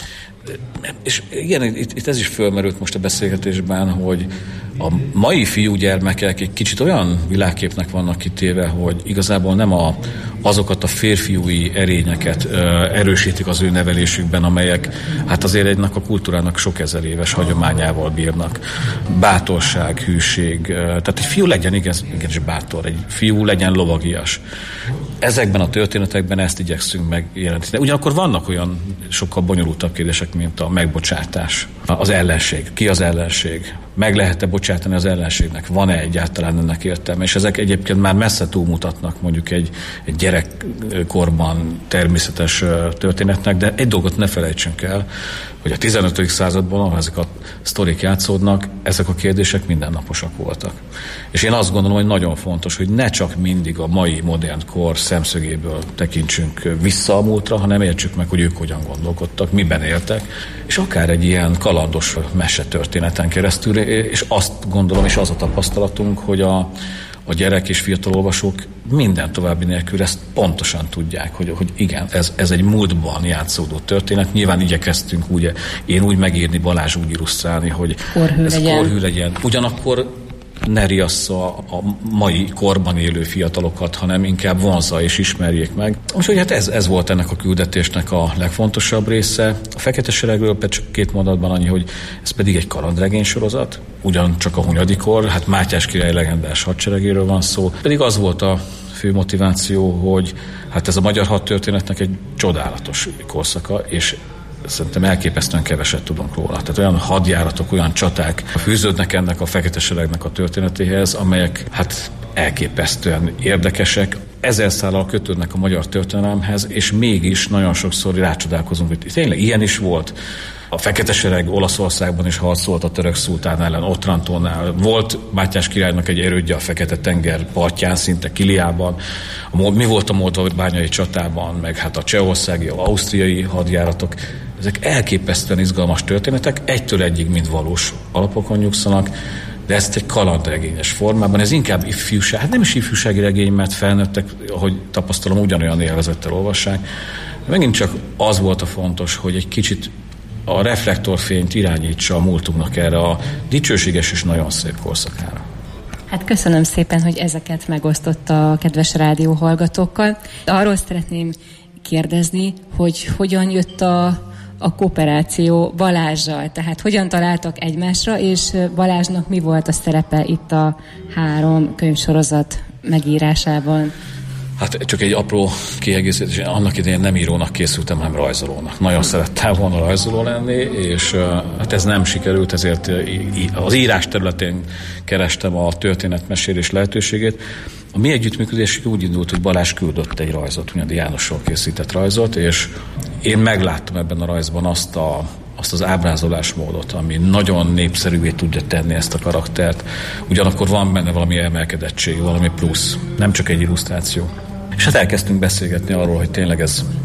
És igen, itt ez is fölmerült most a beszélgetésben, hogy a mai fiúgyermekek egy kicsit olyan világképnek vannak kitéve, hogy igazából nem azokat a férfiúi erényeket erősítik az ő nevelésükben, amelyek hát azért egynek a kultúrának sok ezer éves hagyományával bírnak. Bátorság, hűség, tehát egy fiú legyen igenis bátor, egy fiú legyen lovagias. Ezekben a történetekben ezt igyekszünk megjelenteni. Ugyanakkor vannak olyan sokkal bonyolultabb kérdések, mint a megbocsátás, az ellenség, ki az ellenség, meg lehet-e bocsátani az ellenségnek, van-e egyáltalán ennek értelme, és ezek egyébként már messze túlmutatnak mondjuk egy gyerekkorban természetes történetnek, de egy dolgot ne felejtsünk el, hogy a 15. században, ahol ezek a sztorik játszódnak, ezek a kérdések mindennaposak voltak. És én azt gondolom, hogy nagyon fontos, hogy ne csak mindig a mai modern kor szemszögéből tekintsünk vissza a múltra, hanem értsük meg, hogy ők hogyan gondolkodtak, miben éltek, és akár egy ilyen kalandos mesetörténeten keresztül, és azt gondolom, és az a tapasztalatunk, hogy a gyerek és fiatal olvasók minden további nélkül ezt pontosan tudják, hogy igen, ez egy múltban játszódó történet. Nyilván igyekeztünk én úgy megírni, Balázs úgy illusztrálni, hogy korhű legyen. Ugyanakkor ne riassza a mai korban élő fiatalokat, hanem inkább vonzza és ismerjék meg. Úgyhogy hát ez volt ennek a küldetésnek a legfontosabb része. A Fekete Seregről csak 2 mondatban annyi, hogy ez pedig egy kalandregény sorozat, ugyancsak a Hunyadikor, hát Mátyás király legendás hadseregéről van szó. Pedig az volt a fő motiváció, hogy hát ez a magyar hadtörténetnek egy csodálatos korszaka, és szerintem elképesztően keveset tudunk róla. Tehát olyan hadjáratok, olyan csaták fűződnek ennek a Fekete Seregnek a történetéhez, amelyek hát elképesztően érdekesek, 1000 szállal kötődnek a magyar történelemhez, és mégis nagyon sokszor rácsodálkozunk, hogy tényleg ilyen is volt. A Fekete Sereg Olaszországban is harcolt a török szultán ellen, Otrantónál. Volt Mátyás királynak egy erődje a Fekete-tenger partján, szinte Kiliában. Mi volt a moldvai-bányai csatában, meg hát a csehországi, a ausztriai hadjáratok. Ezek elképesztően izgalmas történetek, egytől egyig mind valós alapokon nyugszanak, de ezt egy kalandregényes formában, ez inkább ifjúság, hát nem is ifjúsági regény, mert felnőttek, ahogy tapasztalom, ugyanolyan élvezettel olvassák. Megint csak az volt a fontos, hogy egy kicsit a reflektorfényt irányítsa a múltunknak erre a dicsőséges és nagyon szép korszakára. Hát köszönöm szépen, hogy ezeket megosztotta a kedves rádióhallgatókkal. Arról szeretném kérdezni, hogy hogyan jött a kooperáció Balázssal, tehát hogyan találtak egymásra, és Balázsnak mi volt a szerepe itt a 3 könyvsorozat megírásában? Hát csak egy apró kiegészítés, annak idején nem írónak készültem, hanem rajzolónak. Nagyon szerettem volna rajzoló lenni, és hát ez nem sikerült, ezért az írás területén kerestem a történetmesélés lehetőségét. A mi együttműködésünk úgy indult, hogy Balázs küldött egy rajzot, Hunyadi Jánosról készített rajzot, és én megláttam ebben a rajzban azt az ábrázolásmódot, ami nagyon népszerűvé tudja tenni ezt a karaktert. Ugyanakkor van benne valami emelkedettség, valami plusz, nem csak egy illusztráció. És hát elkezdtünk beszélgetni arról, hogy tényleg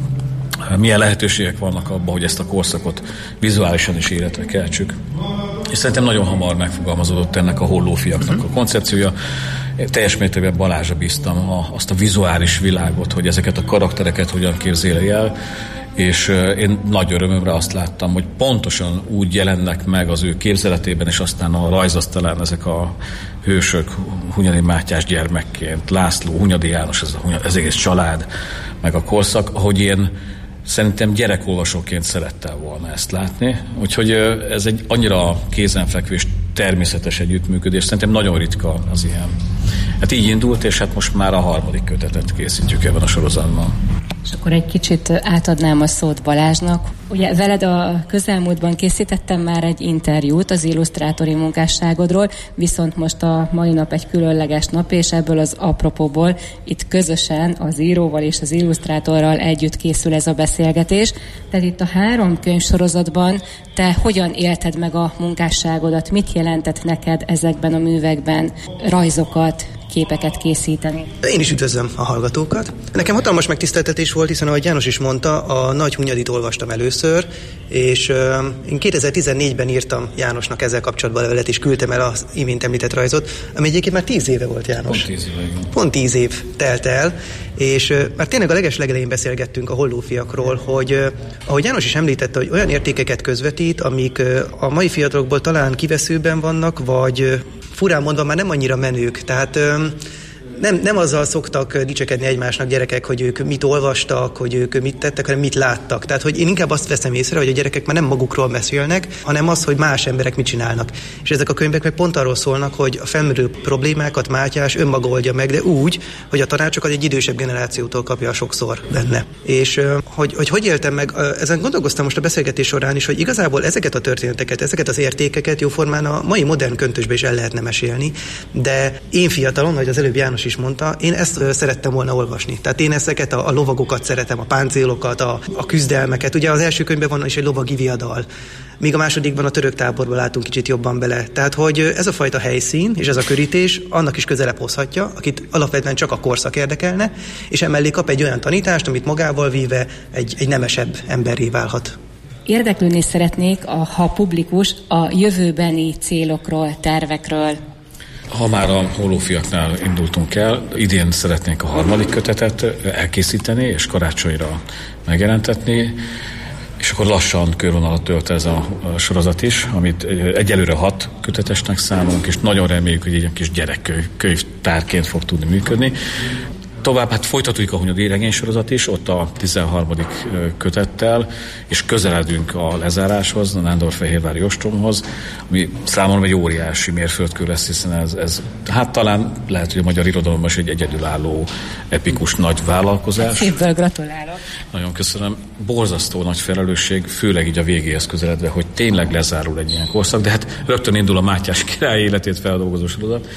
milyen lehetőségek vannak abban, hogy ezt a korszakot vizuálisan is életre keltsük. És szerintem nagyon hamar megfogalmazódott ennek a Hollófiaknak a koncepciója. Teljes mértékben Balázsra bíztam azt a vizuális világot, hogy ezeket a karaktereket hogyan képzeli el, és én nagy örömömre azt láttam, hogy pontosan úgy jelennek meg az ő képzeletében, és aztán a rajzasztalán ezek a hősök, Hunyadi Mátyás gyermekként, László, Hunyadi János, ez egész család, meg a korszak, ahogy én szerintem gyerekolvasóként szerettem volna ezt látni. Úgyhogy ez egy annyira kézenfekvő és természetes együttműködés, szerintem nagyon ritka az ilyen. Hát így indult, és hát most már a 3. kötetet készítjük ebben a sorozatban. És akkor egy kicsit átadnám a szót Balázsnak. Ugye veled a közelmúltban készítettem már egy interjút az illusztrátori munkásságodról, viszont most a mai nap egy különleges nap, és ebből az apropóból itt közösen az íróval és az illusztrátorral együtt készül ez a beszélgetés. Tehát itt a 3 könyvsorozatban te hogyan élted meg a munkásságodat? Mit jelentett neked ezekben a művekben rajzokat, képeket készíteni? Én is üdvözlöm a hallgatókat. Nekem hatalmas megtiszteltetés volt, hiszen ahogy János is mondta, a Nagy Hunyadit olvastam először, és én 2014-ben írtam Jánosnak ezzel kapcsolatban levelet, és küldtem el az imént említett rajzot, ami egyébként már 10 éve volt, János. Pont 10 év telt el, és már tényleg a legelején beszélgettünk a Hollófiakról, hogy ahogy János is említette, hogy olyan értékeket közvetít, amik a mai fiatalokból talán kiveszőben vannak, vagy furán mondva már nem annyira menők. Tehát nem azzal szoktak dicsekedni egymásnak gyerekek, hogy ők mit olvastak, hogy ők mit tettek, hanem mit láttak. Tehát, hogy én inkább azt veszem észre, hogy a gyerekek már nem magukról beszélnek, hanem az, hogy más emberek mit csinálnak. És ezek a könyvek meg pont arról szólnak, hogy a felmerülő problémákat Mátyás önmaga oldja meg, de úgy, hogy a tanácsokat egy idősebb generációtól kapja sokszor benne. És hogy éltem meg, ezen gondolkoztam most a beszélgetés során is, hogy igazából ezeket a történeteket, ezeket az értékeket jóformán a mai modern köntösbe is el lehetne mesélni, de én fiatalon, ahogy az előbb János is mondta, én ezt szerettem volna olvasni. Tehát én ezeket a lovagokat szeretem, a páncélokat, a küzdelmeket. Ugye az első könyvben van is egy lovagi viadal, míg a másodikban a török táborban látunk kicsit jobban bele. Tehát, hogy ez a fajta helyszín és ez a körítés annak is közelebb hozhatja, akit alapvetően csak a korszak érdekelne, és emellé kap egy olyan tanítást, amit magával víve egy nemesebb emberré válhat. Érdeklődni szeretnék, ha publikus, a jövőbeni célokról, tervekről. Ha már a Hollófiaknál indultunk el, idén szeretnénk a 3. kötetet elkészíteni és karácsonyra megjelentetni, és akkor lassan körvonalat tölt ez a sorozat is, amit egyelőre 6 kötetesnek számolunk, és nagyon reméljük, hogy egy ilyen kis gyerekkönyvtárként fog tudni működni. Tovább, hát folytatjuk a Hunyadi regénysorozat is, ott a 13. kötettel, és közeledünk a lezáráshoz, a Nándorfehérvári ostromhoz, ami számomra egy óriási mérföldkő lesz, hiszen ez hát talán lehet, hogy a magyar irodalomban is egy egyedülálló, epikus nagy vállalkozás. Szívből gratulálok. Nagyon köszönöm. Borzasztó nagy felelősség, főleg így a végéhez közeledve, hogy tényleg lezárul egy ilyen korszak, de hát rögtön indul a Mátyás király életét feldolgozó sorozat.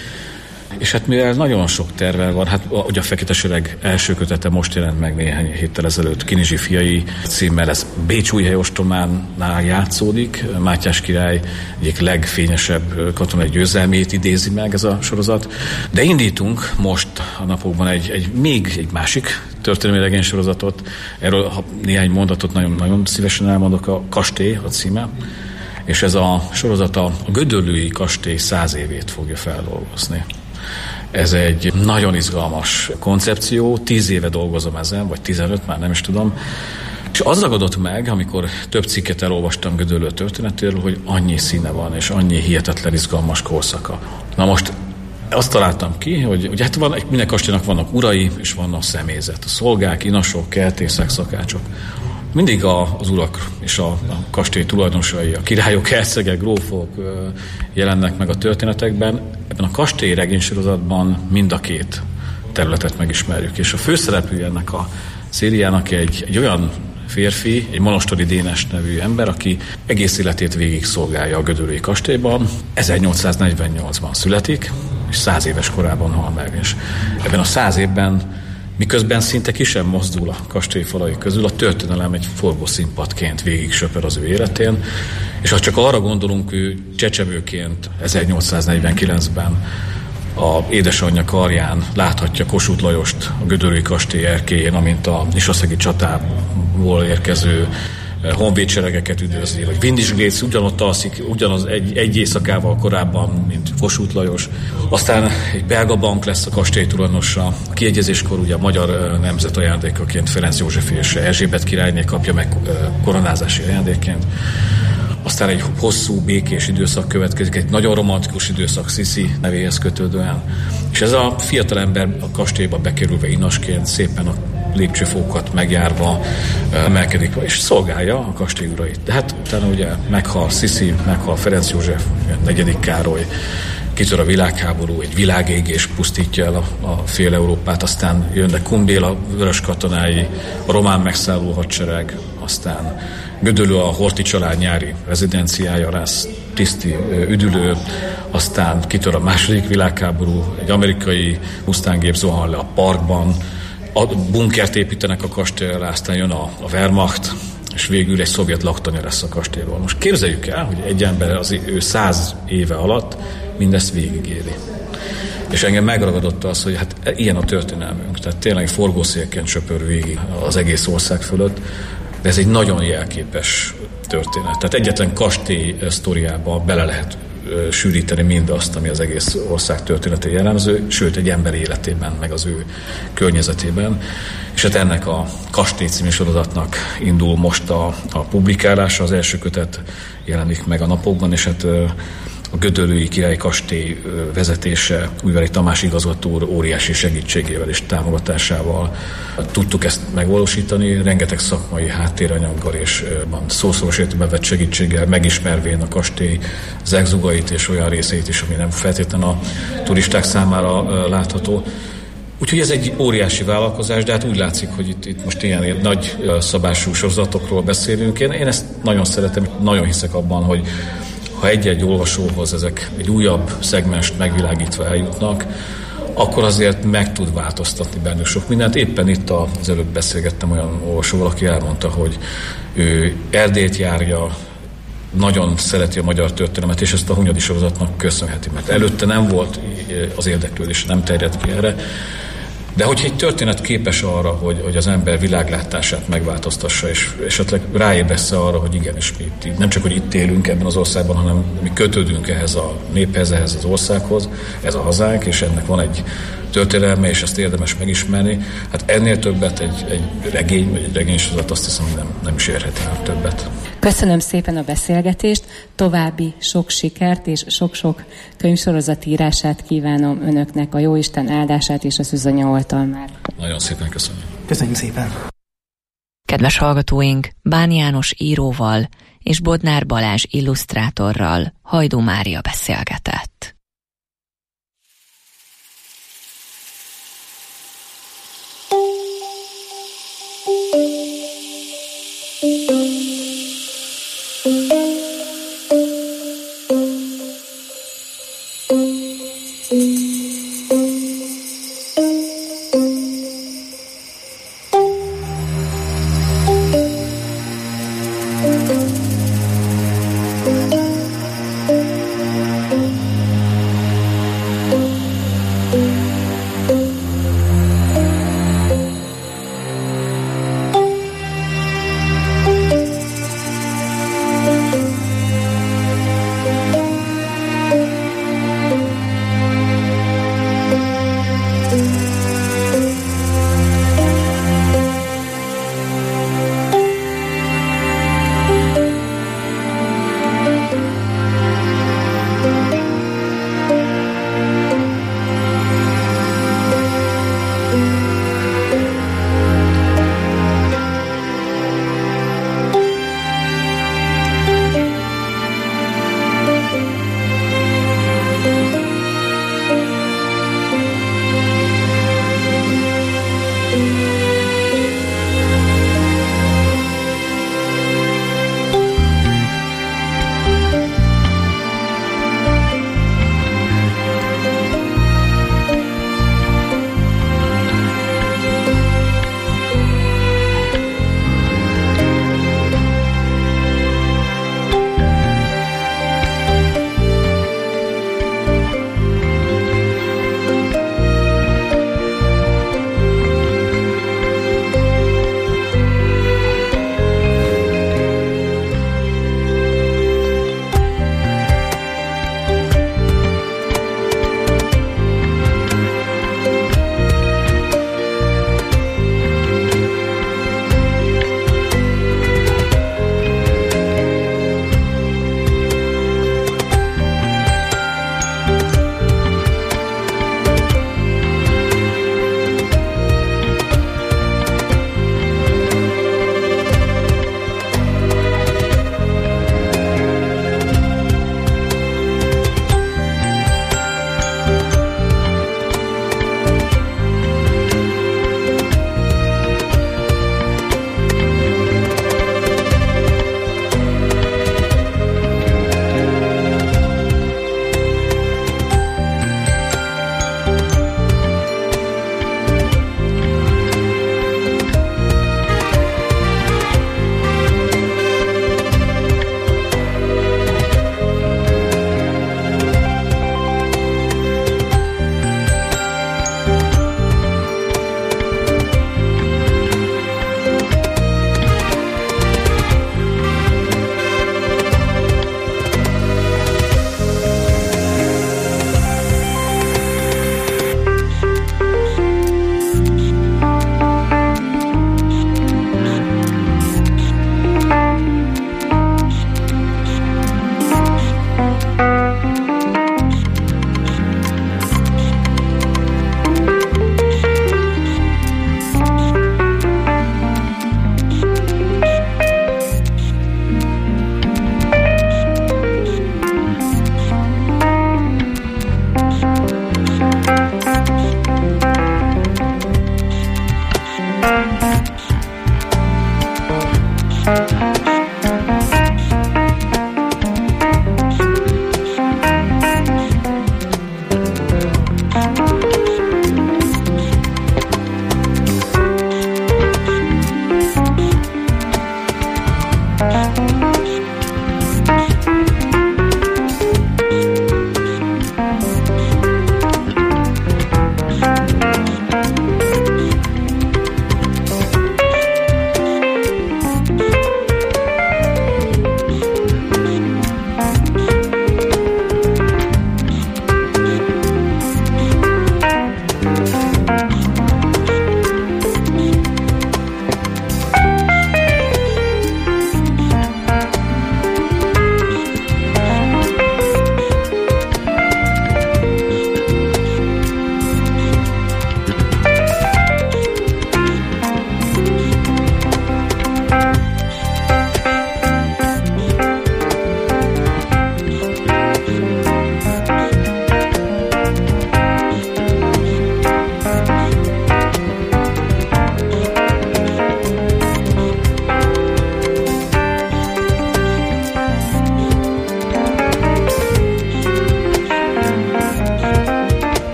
És hát mivel nagyon sok terve van, hát ugye a Fekete Sereg első kötete most jelent meg néhány héttel ezelőtt, Kinizsi fiai címmel, ez Bécsújhely ostrománál játszódik, Mátyás király egyik legfényesebb katonai győzelmét idézi meg ez a sorozat, de indítunk most a napokban még egy másik történelmi regénysorozatot, erről néhány mondatot nagyon szívesen elmondok, a Kastély a címe, és ez a sorozat a Gödöllői kastély 100 évét fogja feldolgozni. Ez egy nagyon izgalmas koncepció, 10 éve dolgozom ezen, vagy 15, már nem is tudom. És az ragadott meg, amikor több cikket elolvastam Gödöllő történetéről, hogy annyi színe van, és annyi hihetetlen izgalmas korszaka. Na most azt találtam ki, hogy hát minden kastélynak vannak urai, és vannak személyzet. A szolgák, inasok, kertészek, szakácsok. Mindig az urak és a kastély tulajdonosai, a királyok, hercegek, grófok jelennek meg a történetekben. Ebben a kastély regénysorozatban mind a két területet megismerjük. És a főszereplő ennek a szériának egy olyan férfi, egy Monostori Dénes nevű ember, aki egész életét végig szolgálja a Gödöllői kastélyban. 1848-ban születik, és 100 éves korában hal meg. És ebben a 100 évben miközben szinte ki sem mozdul a kastély falai közül, a történelem egy forgószínpadként végig söpör az ő életén, és ha csak arra gondolunk, ő csecsemőként 1849-ben a édesanyja karján láthatja Kossuth Lajost a Gödöllői kastély erkélyén, amint a Nisaszegi csatából érkező honvédseregeket üdvözli, hogy Vindisgrész ugyanott alszik, ugyanaz egy éjszakával korábban, mint Kossuth Lajos. Aztán egy belga bank lesz a kastély tulajdonosa. A kiegyezéskor ugye a magyar nemzet ajándékaként Ferenc József és Erzsébet királyné kapja meg koronázási ajándékként. Aztán egy hosszú, békés időszak következik, egy nagyon romantikus időszak Sisi nevéhez kötődően. És ez a fiatalember a kastélyba bekerülve inasként szépen a lépcsőfokokat megjárva emelkedik, és szolgálja a kastély urait. De hát utána ugye meghal Sisi, meghal Ferenc József, 4. Károly, kitör a világháború, egy világégés pusztítja el a fél Európát, aztán jönnek Kumbél, a vörös katonái, a román megszálló hadsereg, aztán Gödöllő a Horthy család nyári rezidenciája lesz, tiszti üdülő, aztán kitör a II. Világháború, egy amerikai Mustang-gép zuhan le a parkban, a bunkert építenek a kastély alá, aztán jön a Wehrmacht, és végül egy szovjet laktanya lesz a kastélyról. Most képzeljük el, hogy egy ember az ő 100 éve alatt mindezt végigéli. És engem megragadott az, hogy hát ilyen a történelmünk, tehát tényleg forgószélként söpör végig az egész ország fölött, de ez egy nagyon jelképes történet. Tehát egyetlen kastély sztoriába bele lehet sűríteni mindazt, ami az egész ország történetén jellemző, sőt egy ember életében, meg az ő környezetében. És hát ennek a Kastély című sorozatnak indul most a publikálása, az első kötet jelenik meg a napokban, és hát a Gödöllői Királyi Kastély vezetése, Újvári Tamás igazgató úr óriási segítségével és támogatásával tudtuk ezt megvalósítani, rengeteg szakmai háttéranyaggal és szószoros értelemben vett segítséggel, megismervén a kastély zegzugait és olyan részeit is, ami nem feltétlenül a turisták számára látható. Úgyhogy ez egy óriási vállalkozás, de hát úgy látszik, hogy itt most ilyen nagy szabású sorozatokról beszélünk. Én ezt nagyon szeretem, nagyon hiszek abban, hogy ha egy-egy olvasóhoz ezek egy újabb szegmest megvilágítva eljutnak, akkor azért meg tud változtatni bennük sok mindent. Éppen itt az előbb beszélgettem olyan olvasóval, aki elmondta, hogy ő Erdélyt járja, nagyon szereti a magyar történelmet, és ezt a Hunyadi sorozatnak köszönheti, mert előtte nem volt az érdeklődés, nem terjedt ki erre. De hogyha egy történet képes arra, hogy az ember világlátását megváltoztassa, és esetleg ráébressze arra, hogy igenis mi itt, nem csak, hogy itt élünk ebben az országban, hanem mi kötődünk ehhez a néphez, ehhez az országhoz, ez a hazánk, és ennek van egy történelme, és ezt érdemes megismerni. Hát ennél többet egy regény, vagy egy regénysorozat, azt hiszem, nem is érhet el többet. Köszönöm szépen a beszélgetést, további sok sikert és sok-sok könyvsorozat írását kívánom önöknek, a Jóisten áldását és a szűzanya oltalmát. Nagyon szépen köszönöm. Köszönjük szépen. Kedves hallgatóink, Bán János íróval és Bodnár Balázs illusztrátorral Hajdú Mária beszélgetett.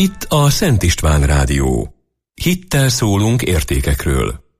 Itt a Szent István Rádió. Hittel szólunk értékekről.